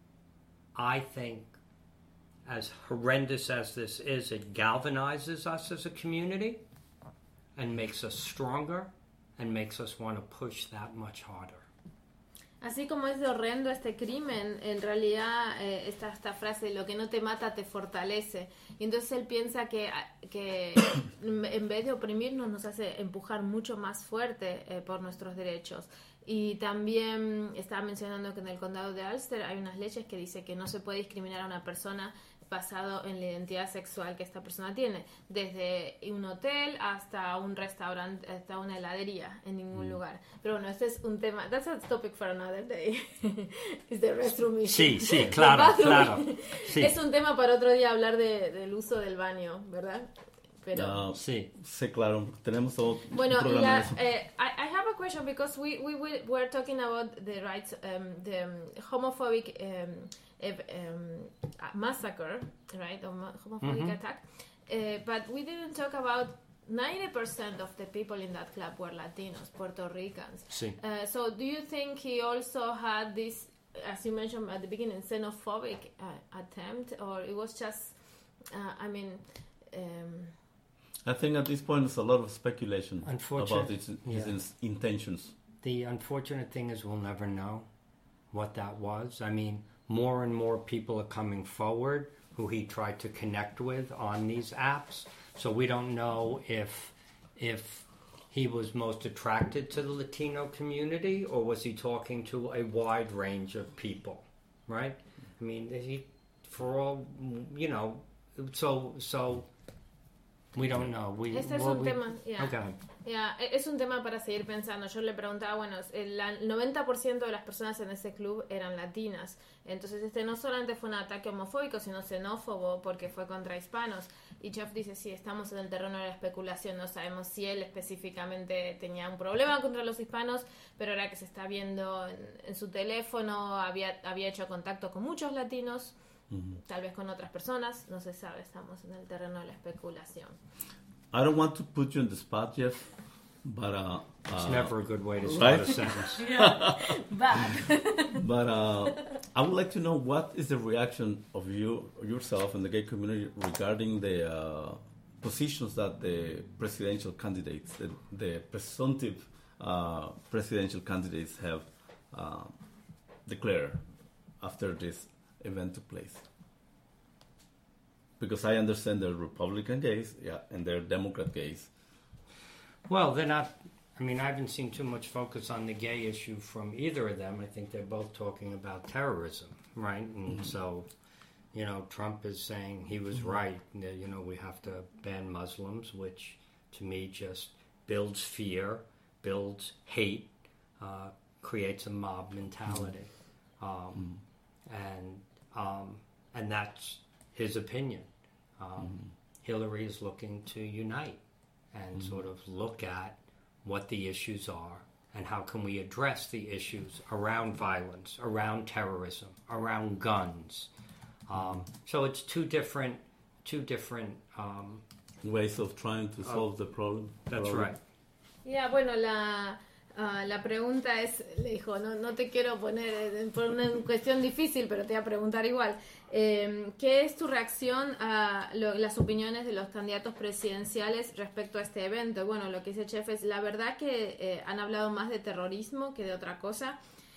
I think as horrendous as this is, it galvanizes us as a community and makes us stronger and makes us want to push that much harder. Así como es de horrendo este crimen, en realidad eh, está esta frase, lo que no te mata te fortalece. Y entonces él piensa que, que en vez de oprimirnos nos hace empujar mucho más fuerte eh, por nuestros derechos. Y también estaba mencionando que en el condado de Ulster hay unas leyes que dicen que no se puede discriminar a una persona basado en la identidad sexual que esta persona tiene, desde un hotel hasta un restaurante, hasta una heladería, en ningún mm. lugar. Pero bueno, este es un tema, that's a topic for another day. Is the restroom issue. Sí, sí, claro, claro. Sí. Es un tema para otro día hablar de, del uso del baño, ¿verdad? Pero no, sí, sí, claro. Tenemos todo bueno, un programa. La, eh, I, I have a question because we, we, we were talking about the rights, um, the um, homophobic um, um, massacre, right, or homophobic mm-hmm. attack, uh, but we didn't talk about ninety percent of the people in that club were Latinos, Puerto Ricans. Sí. Uh, so do you think he also had this, as you mentioned at the beginning, xenophobic uh, attempt, or it was just, uh, I mean... Um, I think at this point there's a lot of speculation Unfortunate- about his, his yeah. in- intentions. The unfortunate thing is we'll never know what that was. I mean, more and more people are coming forward who he tried to connect with on these apps. So we don't know if if he was most attracted to the Latino community or was he talking to a wide range of people, right? I mean, he, for all, you know, so so we don't know. We, Este es well, un we- tema, yeah. Okay. Ya, e- es un tema para seguir pensando. Yo le preguntaba, bueno, el la- noventa por ciento de las personas en ese club eran latinas. Entonces este no solamente fue un ataque homofóbico, sino xenófobo porque fue contra hispanos. Y Jeff dice, sí, estamos en el terreno de la especulación. No sabemos si él específicamente tenía un problema contra los hispanos, pero ahora que se está viendo en, en su teléfono, había, había hecho contacto con muchos latinos, tal vez con otras personas, no se sabe, estamos en el terreno de la especulación. I don't want to put you on the spot, Jeff, but uh, It's uh, never a good way to start right? a sentence. Bad. but uh, I would like to know what is the reaction of you yourself and the gay community regarding the uh, positions that the presidential candidates, the, the presumptive uh, presidential candidates have uh, declared after this event took place. Because I understand they're Republican gays, yeah, and they're Democrat gays. Well, they're not. I mean, I haven't seen too much focus on the gay issue from either of them. I think they're both talking about terrorism, right? And Mm-hmm. so, you know, Trump is saying he was Mm-hmm. right. That, you know, we have to ban Muslims, which to me just builds fear, builds hate, uh, creates a mob mentality, um, and um, and that's his opinion. Um, Hillary is looking to unite and sort of look at what the issues are and how can we address the issues around violence, around terrorism, around guns. Um, so it's two different, two different. Um, Ways of trying to solve the problem. that's problem. right. Ya, bueno, la, ah, la pregunta es, le dijo, no, no te quiero poner en, por una cuestión difícil, pero te voy a preguntar igual. Eh, ¿Qué es tu reacción a lo- las opiniones de los candidatos presidenciales respecto a este evento? Bueno, lo que dice Chef es, la verdad que eh, han hablado más de terrorismo que de otra cosa.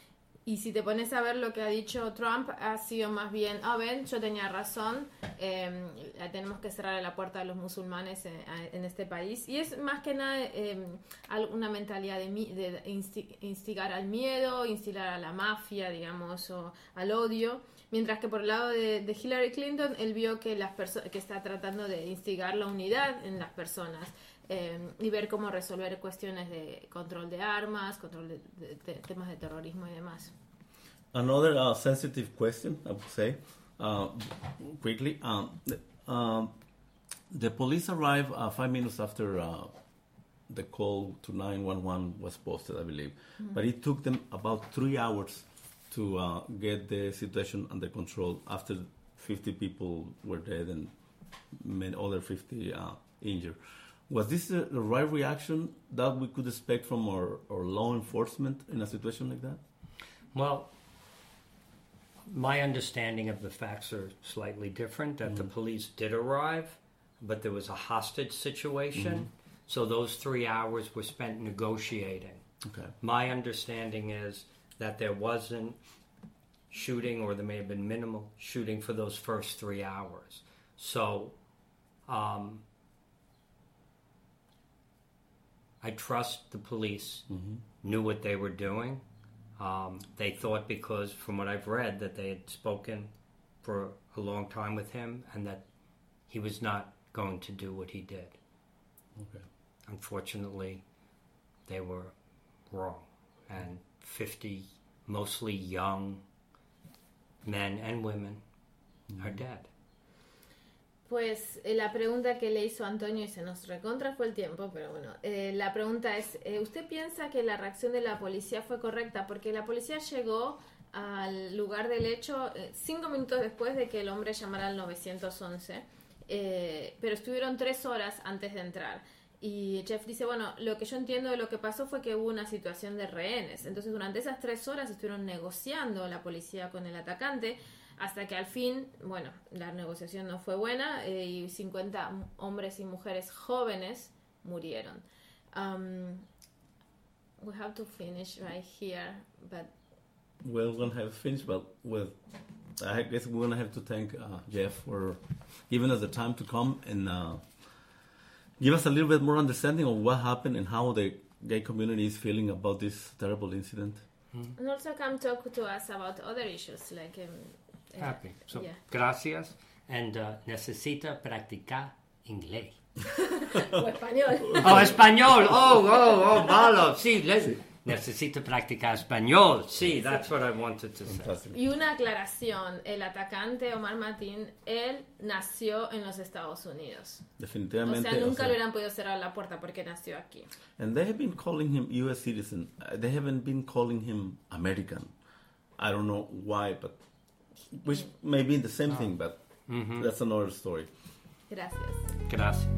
Y si te pones a ver lo que ha dicho Trump, ha sido más bien, ah, ven, yo tenía razón, eh, tenemos que cerrar la puerta a los musulmanes en, en este país. Y es más que nada eh, una mentalidad de, mi- de insti- instigar al miedo, instigar a la mafia, digamos, o al odio. Mientras que por el lado de, de Hillary Clinton, él vio que, las perso- que está tratando de instigar la unidad en las personas. Eh, y ver cómo resolver cuestiones de control de armas, control de, de- de temas de terrorismo y demás. Another uh, sensitive question, I would say, uh, quickly. Um, the, um, the police arrived uh, five minutes after uh, the call to nine one one was posted, I believe. But it took them about three hours to uh, get the situation under control after fifty people were dead and many other fifty uh, injured. Was this the, the right reaction that we could expect from our, our law enforcement in a situation like that? Well, my understanding of the facts are slightly different, that the police did arrive, but there was a hostage situation. So those three hours were spent negotiating. Okay. My understanding is that there wasn't shooting, or there may have been minimal shooting for those first three hours. So um, I trust the police knew what they were doing. Um, they thought, because from what I've read, that they had spoken for a long time with him and that he was not going to do what he did. Okay. Unfortunately, they were wrong. And fifty, mostly young men and women, are dead. Pues eh, la pregunta que le hizo Antonio, y se nos recontra fue el tiempo, pero bueno, eh, la pregunta es, eh, ¿usted piensa que la reacción de la policía fue correcta? Porque la policía llegó al lugar del hecho eh, cinco minutos después de que el hombre llamara al nueve once, eh, pero estuvieron tres horas antes de entrar. Y Jeff dice, bueno, lo que yo entiendo de lo que pasó fue que hubo una situación de rehenes. Entonces durante esas tres horas estuvieron negociando la policía con el atacante, hasta que al fin, bueno, la negociación no fue buena eh, y cincuenta hombres y mujeres jóvenes murieron. Um, we have to finish right here, but We're going to have finished, but with, I guess we're going to have to thank uh, Jeff for giving us the time to come and uh, give us a little bit more understanding of what happened and how the gay community is feeling about this terrible incident. Mm. And also come talk to us about other issues like um, uh, Happy. So, yeah. Gracias. And uh, necesita practicar inglés. O español. Oh, español. Oh, oh, oh, malo. Sí, les, necesita practicar español. Sí, that's what I wanted to say. Fantastic. Y una aclaración, el atacante Omar Mateen, él nació en los Estados Unidos. Definitivamente. O sea, nunca o sea, le hubieran podido cerrar la puerta porque nació aquí. And they have been calling him U S citizen. Uh, They haven't been calling him American. I don't know why, but which may be the same thing, but Mm-hmm. that's another story. Gracias. Gracias.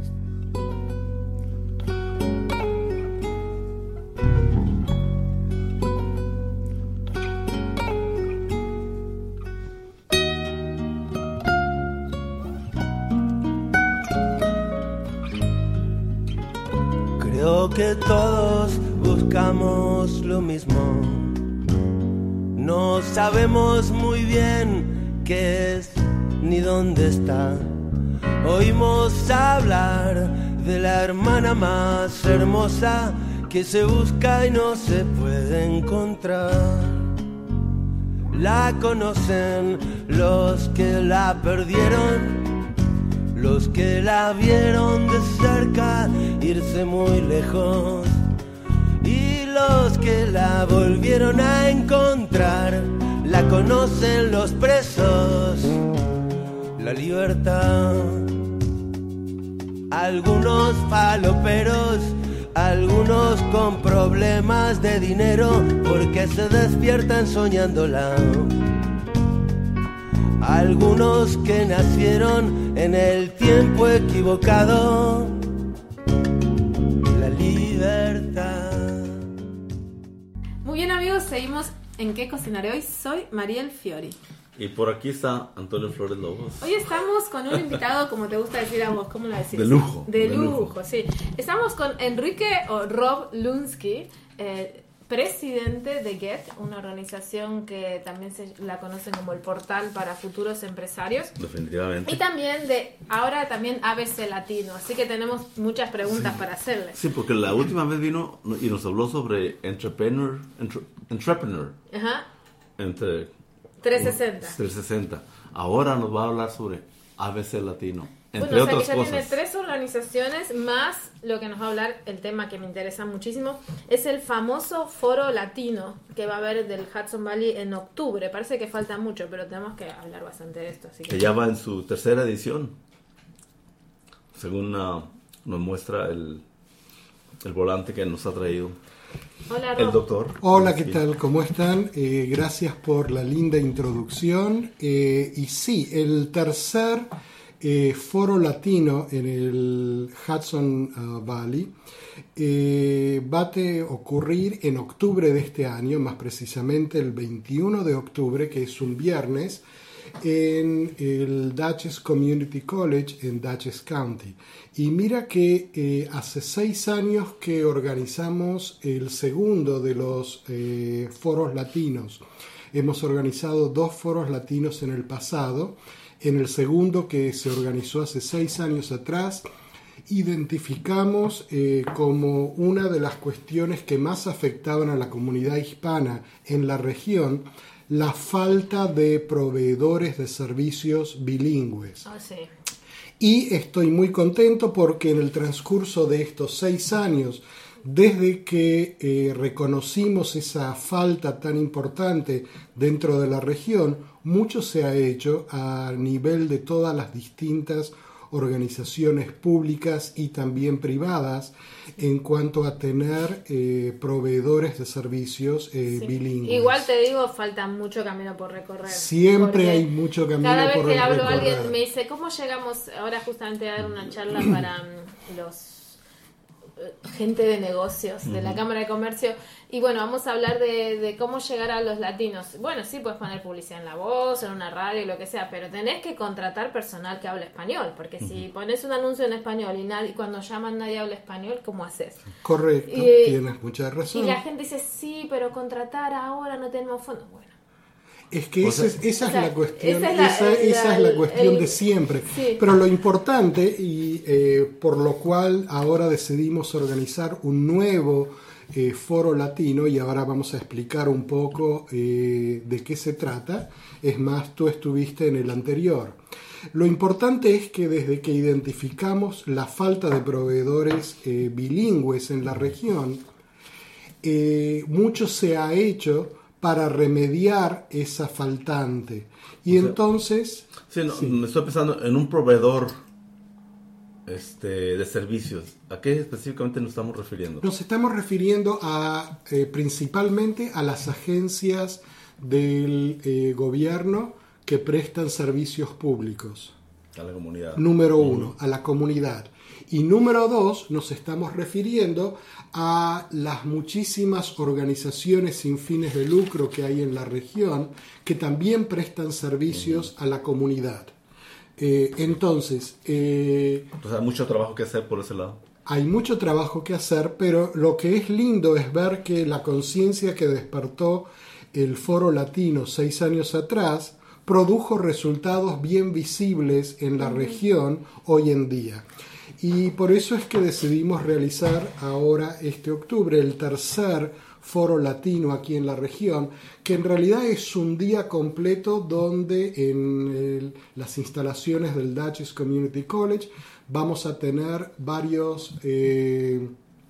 Creo que todos buscamos lo mismo. No sabemos muy bien qué es ni dónde está. Oímos hablar de la hermana más hermosa que se busca y no se puede encontrar. La conocen los que la perdieron, los que la vieron de cerca irse muy lejos, y los que la volvieron a encontrar. La conocen los presos, la libertad. Algunos faloperos, algunos con problemas de dinero porque se despiertan soñándola. Algunos que nacieron en el tiempo equivocado. La libertad. Muy bien, amigos, seguimos en ¿Qué cocinaré hoy? Soy Mariel Fiori. Y por aquí está Antonio Flores Lobos. Hoy estamos con un invitado, como te gusta decir a vos, ¿cómo lo decís? De lujo. De, de lujo, lujo, sí. Estamos con Enrique o Rob Lunsky, eh, presidente de Get, una organización que también se la conocen como el portal para futuros empresarios. Definitivamente. Y también de, ahora también A B C Latino, así que tenemos muchas preguntas sí. para hacerle. Sí, porque la última vez vino y nos habló sobre entrepreneur, entre, entrepreneur. Ajá. Entre trescientos sesenta. trescientos sesenta. Ahora nos va a hablar sobre A B C Latino, entre bueno, o sea otras que ya cosas. tiene tres organizaciones más lo que nos va a hablar, el tema que me interesa muchísimo, es el famoso Foro Latino que va a haber del Hudson Valley en octubre. Parece que falta mucho, pero tenemos que hablar bastante de esto. Así que... que ya va en su tercera edición, según uh, nos muestra el, el volante que nos ha traído. Hola, Rob. El doctor. Hola, ¿qué tal? ¿Cómo están? Eh, gracias por la linda introducción. Eh, y sí, el tercer eh, foro latino en el Hudson uh, Valley eh, va a ocurrir en octubre de este año, más precisamente el veintiuno de octubre, que es un viernes, en el Dutchess Community College en Dutchess County. Y mira que eh, hace seis años que organizamos el segundo de los eh, foros latinos. Hemos organizado dos foros latinos en el pasado. En el segundo, que se organizó hace seis años atrás, identificamos eh, como una de las cuestiones que más afectaban a la comunidad hispana en la región la falta de proveedores de servicios bilingües. Oh, sí. Y estoy muy contento porque en el transcurso de estos seis años, desde que eh, reconocimos esa falta tan importante dentro de la región, mucho se ha hecho a nivel de todas las distintas organizaciones públicas y también privadas en cuanto a tener eh, proveedores de servicios eh, Sí. bilingües. Igual te digo, falta mucho camino por recorrer. Siempre Porque hay mucho camino cada vez por que hablo a recorrer. alguien me dice, ¿cómo llegamos ahora justamente a dar una charla para um, los gente de negocios de Uh-huh. la Cámara de Comercio. Y bueno, vamos a hablar de, de cómo llegar a los latinos. Bueno, sí, puedes poner publicidad en la voz, en una radio, lo que sea, pero tenés que contratar personal que hable español, porque uh-huh. si pones un anuncio en español y nadie, cuando llaman nadie habla español, ¿cómo haces? Correcto, y, tienes mucha razón. Y la gente dice, sí, pero contratar ahora no tenemos fondos. Bueno. Es que esa, es, esa o sea, es la cuestión, esa es la, esa, esa la, es la cuestión el, de siempre. Sí. Pero lo importante, y eh, por lo cual ahora decidimos organizar un nuevo eh, foro latino, y ahora vamos a explicar un poco eh, de qué se trata. Es más, tú estuviste en el anterior. Lo importante es que desde que identificamos la falta de proveedores eh, bilingües en la región, eh, mucho se ha hecho para remediar esa faltante. Y o sea, entonces... Sí, no, sí. Me estoy pensando en un proveedor este, de servicios. ¿A qué específicamente nos estamos refiriendo? Nos estamos refiriendo a eh, principalmente a las agencias del eh, gobierno que prestan servicios públicos. A la comunidad. Número uno, uh-huh. a la comunidad. Y número dos, nos estamos refiriendo a las muchísimas organizaciones sin fines de lucro que hay en la región que también prestan servicios uh-huh. a la comunidad. Eh, entonces... Eh, Entonces hay mucho trabajo que hacer por ese lado. Hay mucho trabajo que hacer, pero lo que es lindo es ver que la conciencia que despertó el Foro Latino seis años atrás produjo resultados bien visibles en la uh-huh. región hoy en día. Y por eso es que decidimos realizar ahora este octubre el tercer foro latino aquí en la región, que en realidad es un día completo donde en el, las instalaciones del Dutchess Community College vamos a tener varios eh,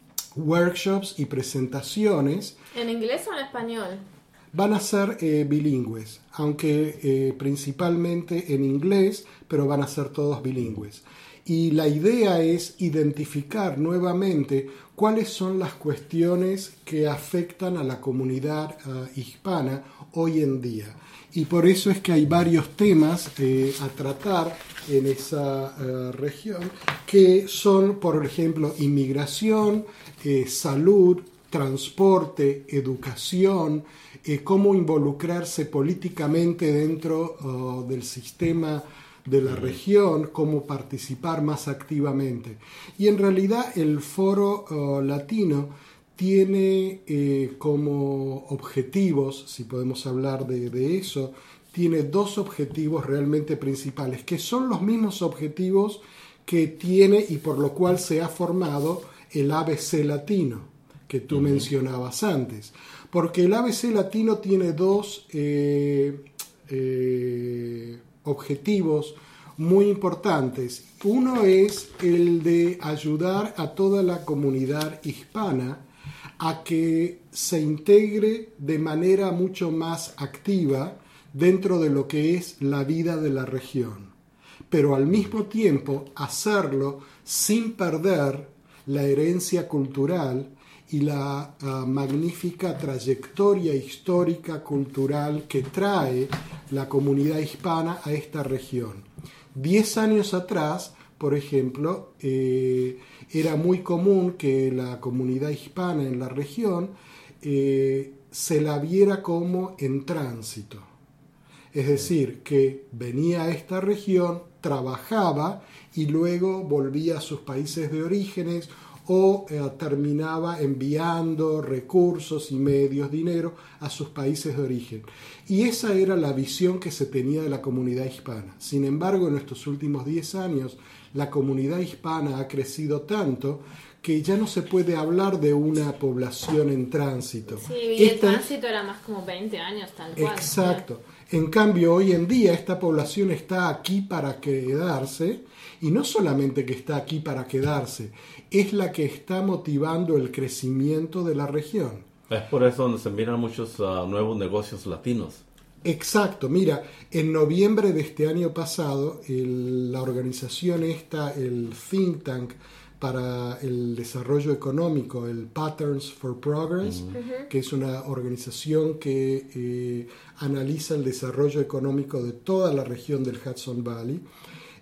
workshops y presentaciones. ¿En inglés o en español? Van a ser eh, bilingües, aunque eh, principalmente en inglés, pero van a ser todos bilingües. Y la idea es identificar nuevamente cuáles son las cuestiones que afectan a la comunidad uh, hispana hoy en día. Y por eso es que hay varios temas eh, a tratar en esa uh, región, que son, por ejemplo, inmigración, eh, salud, transporte, educación, eh, cómo involucrarse políticamente dentro uh, del sistema de la región, cómo participar más activamente. Y en realidad el Foro uh, Latino tiene eh, como objetivos, si podemos hablar de, de eso, tiene dos objetivos realmente principales, que son los mismos objetivos que tiene y por lo cual se ha formado el A B C Latino, que tú uh-huh. mencionabas antes. Porque el A B C Latino tiene dos eh, eh, objetivos muy importantes. Uno es el de ayudar a toda la comunidad hispana a que se integre de manera mucho más activa dentro de lo que es la vida de la región, pero al mismo tiempo hacerlo sin perder la herencia cultural y la uh, magnífica trayectoria histórica cultural que trae la comunidad hispana a esta región. Diez años atrás, por ejemplo, eh, era muy común que la comunidad hispana en la región eh, se la viera como en tránsito. Es decir, que venía a esta región, trabajaba y luego volvía a sus países de orígenes o eh, terminaba enviando recursos y medios, dinero a sus países de origen. Y esa era la visión que se tenía de la comunidad hispana. Sin embargo, en estos últimos diez años, la comunidad hispana ha crecido tanto que ya no se puede hablar de una población en tránsito. Sí, y el esta... tránsito era más como veinte años, tal cual. Exacto. En cambio, hoy en día esta población está aquí para quedarse, y no solamente que está aquí para quedarse, es la que está motivando el crecimiento de la región. Es por eso donde se miran muchos uh, nuevos negocios latinos. Exacto, mira, en noviembre de este año pasado, el, la organización esta, el think tank para el desarrollo económico, el Patterns for Progress, uh-huh. que es una organización que eh, analiza el desarrollo económico de toda la región del Hudson Valley,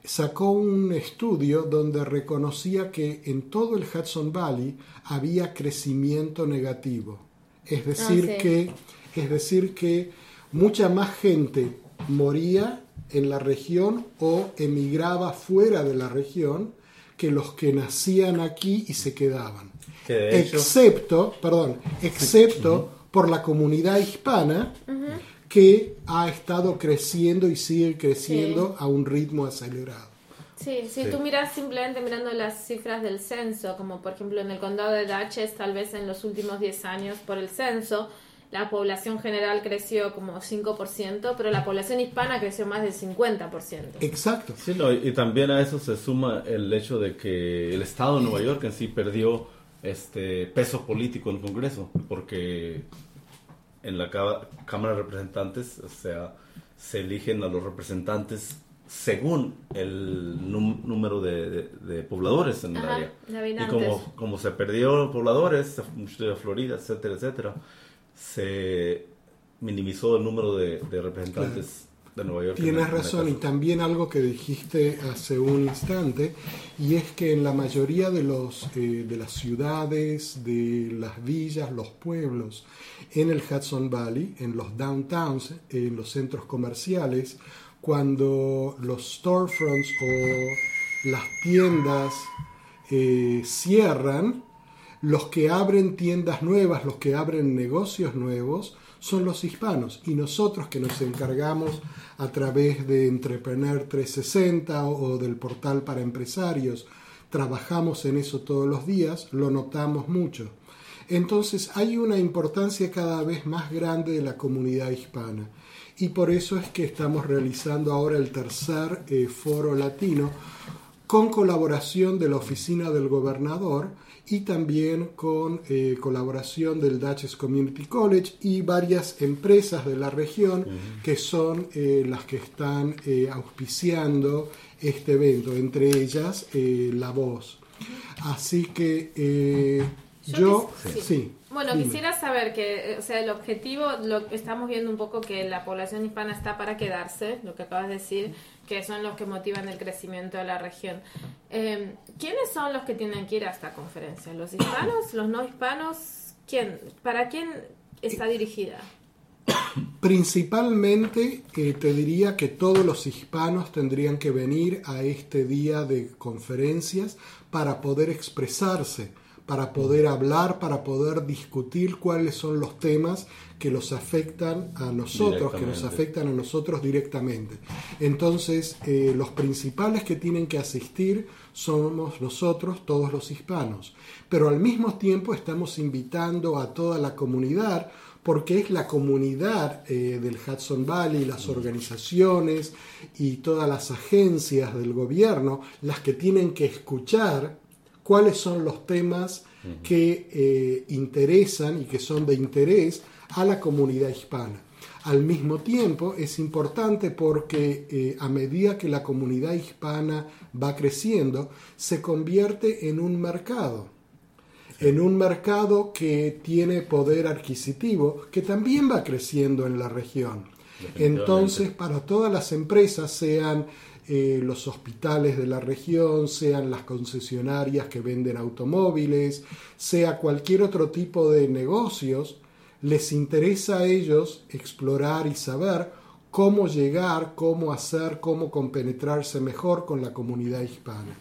sacó un estudio donde reconocía que en todo el Hudson Valley había crecimiento negativo. Es decir, Ah, sí. que, es decir que mucha más gente moría en la región o emigraba fuera de la región que los que nacían aquí y se quedaban. Que de hecho, Excepto, perdón, excepto por la comunidad hispana que ha estado creciendo y sigue creciendo Sí. a un ritmo acelerado. Sí, si Sí. tú miras simplemente mirando las cifras del censo, como por ejemplo en el condado de Dutchess, tal vez en los últimos diez años por el censo, la población general creció como cinco por ciento, pero la población hispana creció más del cincuenta por ciento. Exacto. sí, no, y, y también a eso se suma el hecho de que el estado de Nueva York en sí perdió este peso político en el Congreso, porque en la ca- Cámara de Representantes, o sea, se eligen a los representantes según el num- número de, de- de pobladores en el Ajá, área. de Y habitantes. como, como se perdió pobladores, se- mucho de Florida, etcétera, etcétera, se minimizó el número de, de representantes de Nueva York. en Tienes la- en la razón, y casa. también algo que dijiste hace un instante, y es que en la mayoría de, los, eh, de las ciudades, de las villas, los pueblos, en el Hudson Valley, en los downtowns, en los centros comerciales, cuando los storefronts o las tiendas eh, cierran, los que abren tiendas nuevas, los que abren negocios nuevos, son los hispanos. Y nosotros que nos encargamos a través de Entrepreneur trescientos sesenta o, o del portal para empresarios, trabajamos en eso todos los días, lo notamos mucho. Entonces hay una importancia cada vez más grande de la comunidad hispana. Y por eso es que estamos realizando ahora el tercer eh, foro latino con colaboración de la oficina del gobernador y también con eh, colaboración del Dutchess Community College y varias empresas de la región uh-huh. que son eh, las que están eh, auspiciando este evento, entre ellas eh, La Voz. Así que eh, yo, yo quis- sí. sí. sí, Bueno, dime. quisiera saber que, o sea, el objetivo, lo estamos viendo un poco que la población hispana está para quedarse, lo que acabas de decir, que son los que motivan el crecimiento de la región. Eh, ¿Quiénes son los que tienen que ir a esta conferencia? ¿Los hispanos? ¿Los no hispanos? ¿Quién? ¿Para quién está dirigida? Principalmente eh, te diría que todos los hispanos tendrían que venir a este día de conferencias para poder expresarse, para poder hablar, para poder discutir cuáles son los temas que los afectan a nosotros, que nos afectan a nosotros directamente. Entonces, eh, los principales que tienen que asistir somos nosotros, todos los hispanos. Pero al mismo tiempo estamos invitando a toda la comunidad, porque es la comunidad eh, del Hudson Valley, las organizaciones y todas las agencias del gobierno las que tienen que escuchar cuáles son los temas que eh, interesan y que son de interés a la comunidad hispana. Al mismo tiempo es importante porque eh, a medida que la comunidad hispana va creciendo, se convierte en un mercado. En un mercado que tiene poder adquisitivo, que también va creciendo en la región. Entonces, para todas las empresas, sean eh, los hospitales de la región, sean las concesionarias que venden automóviles, sea cualquier otro tipo de negocios, les interesa a ellos explorar y saber cómo llegar, cómo hacer, cómo compenetrarse mejor con la comunidad hispana.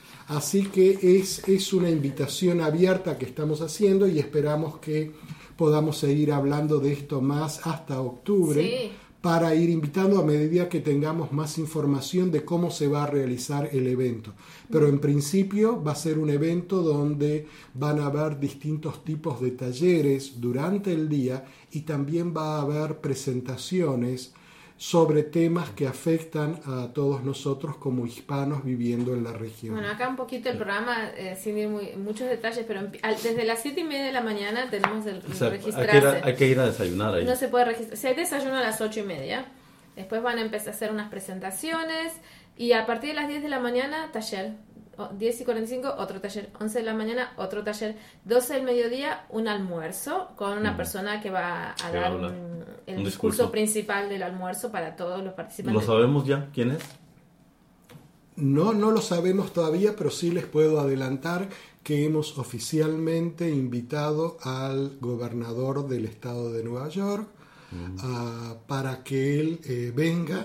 Así que es, es una invitación abierta que estamos haciendo y esperamos que podamos seguir hablando de esto más hasta octubre, Sí. para ir invitando a medida que tengamos más información de cómo se va a realizar el evento. Pero en principio va a ser un evento donde van a haber distintos tipos de talleres durante el día y también va a haber presentaciones sobre temas que afectan a todos nosotros como hispanos viviendo en la región. Bueno, acá un poquito el programa, eh, sin ir muy, muchos detalles, pero empi- al- desde las siete y media de la mañana tenemos el O sea, hay, registrarse. que ir a, hay que ir a desayunar ahí. No se puede registrar. Si hay desayuno a las ocho y media. Después van a empezar a hacer unas presentaciones. Y a partir de las diez de la mañana, taller. O- diez y cuarenta y cinco, otro taller. once de la mañana, otro taller. doce del mediodía, un almuerzo con una Ujú. persona que va a Que va a dar hablar. un- el Un discurso discurso. principal del almuerzo para todos los ¿Lo participantes. sabemos ya? ¿Quién es? No, no lo sabemos todavía, pero sí les puedo adelantar que hemos oficialmente invitado al gobernador del estado de Nueva York mm. uh, para que él eh, venga.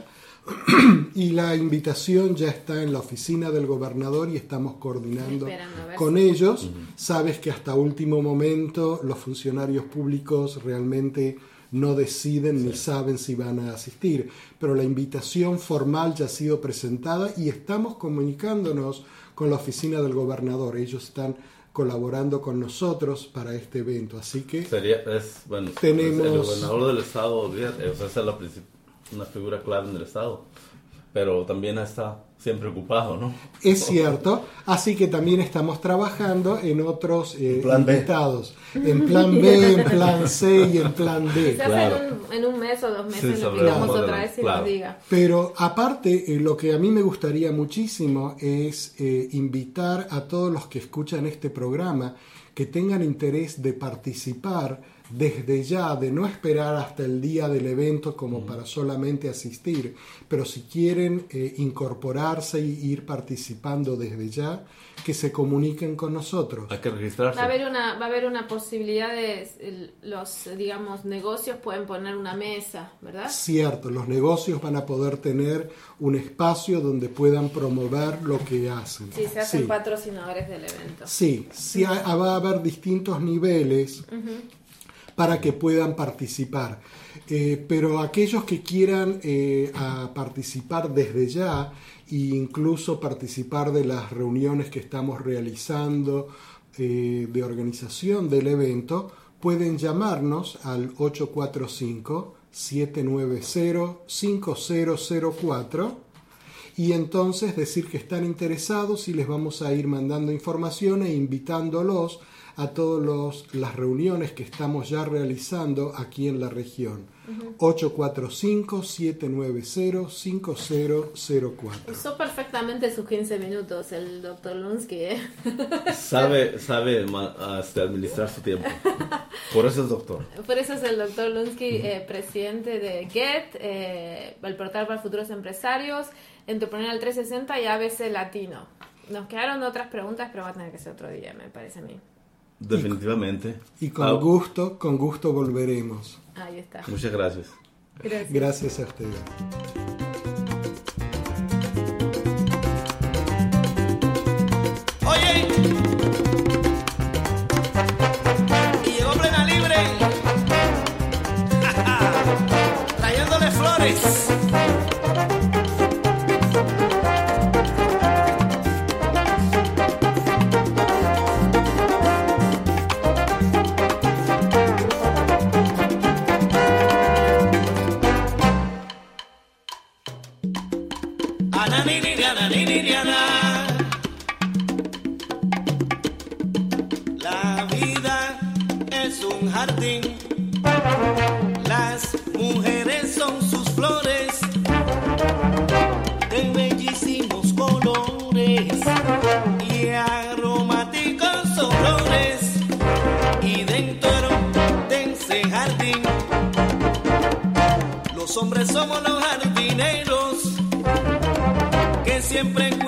Y la invitación ya está en la oficina del gobernador y estamos coordinando con si... ellos. Uh-huh. Sabes que hasta último momento los funcionarios públicos realmente no deciden sí. ni saben si van a asistir, pero la invitación formal ya ha sido presentada y estamos comunicándonos con la oficina del gobernador. Ellos están colaborando con nosotros para este evento, así que sería es bueno tenemos el gobernador del estado, o sea, esa es la principal, una figura clave en el estado, pero también está siempre ocupado, ¿no? Es cierto, así que también estamos trabajando en otros eh, plan invitados, B. en plan B, en plan C y en plan D. Quizás claro. en, un, en un mes o dos meses sí, lo pidamos claro. otra vez y claro. nos diga. Pero aparte, eh, lo que a mí me gustaría muchísimo es eh, invitar a todos los que escuchan este programa que tengan interés de participar desde ya, de no esperar hasta el día del evento como mm. para solamente asistir, pero si quieren eh, incorporarse y ir participando desde ya, que se comuniquen con nosotros. Hay que registrarse. Va a haber una, va a haber una posibilidad de los, digamos, negocios pueden poner una mesa, ¿verdad? Cierto, los negocios van a poder tener un espacio donde puedan promover lo que hacen. Sí, se hacen sí. patrocinadores del evento. Sí, sí uh-huh. va a haber distintos niveles. Uh-huh. Para que puedan participar. Eh, pero aquellos que quieran eh, a participar desde ya e incluso participar de las reuniones que estamos realizando eh, de organización del evento, pueden llamarnos al ocho cuatro cinco, siete nueve cero, cinco cero cero cuatro y entonces decir que están interesados y les vamos a ir mandando información e invitándolos a todas las reuniones que estamos ya realizando aquí en la región. Uh-huh. ocho cuatro cinco, siete nueve cero, cinco cero cero cuatro. Usó perfectamente sus quince minutos el doctor Lunsky, ¿eh? Sabe, sabe hasta administrar su tiempo. Por eso es doctor. Por eso es el doctor Lunsky, uh-huh. eh, presidente de Get, eh, el portal para futuros empresarios, Entrepreneurial trescientos sesenta y A B C Latino. Nos quedaron otras preguntas, pero va a tener que ser otro día, me parece a mí. Definitivamente. Y con ah. gusto, con gusto volveremos. Ahí está. Muchas gracias. Gracias. Gracias a ustedes. Oye, y llegó Plena Libre, trayéndole flores. La vida es un jardín, las mujeres son sus flores, de bellísimos colores y aromáticos olores, y dentro de ese jardín los hombres somos los jardineros que siempre